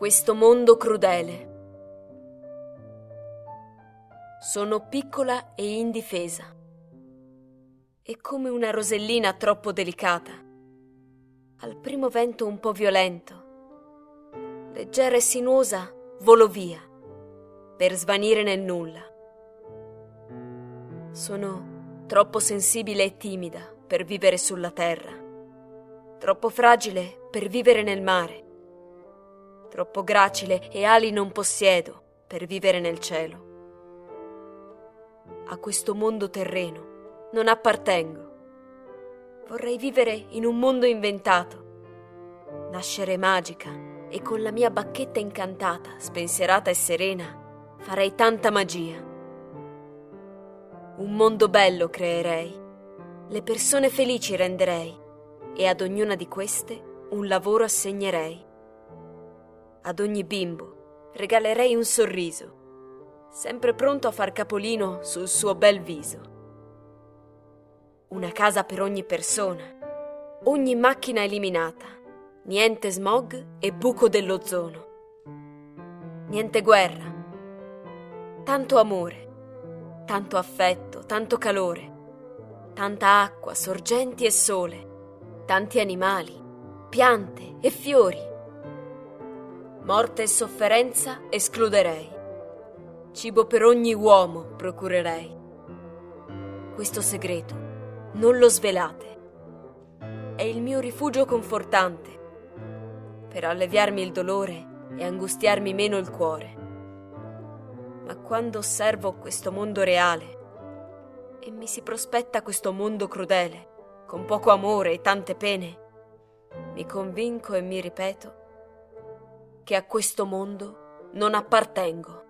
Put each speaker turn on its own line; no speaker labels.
Questo mondo crudele. Sono piccola e indifesa, e come una rosellina troppo delicata. Al primo vento un po' violento, leggera e sinuosa, volo via, per svanire nel nulla. Sono troppo sensibile e timida per vivere sulla terra, troppo fragile per vivere nel mare, troppo gracile e ali non possiedo per vivere nel cielo. A questo mondo terreno non appartengo. Vorrei vivere in un mondo inventato, nascere magica e con la mia bacchetta incantata, spensierata e serena, farei tanta magia. Un mondo bello creerei, le persone felici renderei e ad ognuna di queste un lavoro assegnerei. Ad ogni bimbo regalerei un sorriso, sempre pronto a far capolino sul suo bel viso. Una casa per ogni persona, ogni macchina eliminata, niente smog e buco dell'ozono. Niente guerra, tanto amore, tanto affetto, tanto calore, tanta acqua, sorgenti e sole, tanti animali, piante e fiori. Morte e sofferenza escluderei, cibo per ogni uomo procurerei. Questo segreto non lo svelate, è il mio rifugio confortante, per alleviarmi il dolore e angustiarmi meno il cuore. Ma quando osservo questo mondo reale e mi si prospetta questo mondo crudele, con poco amore e tante pene, mi convinco e mi ripeto che a questo mondo non appartengo.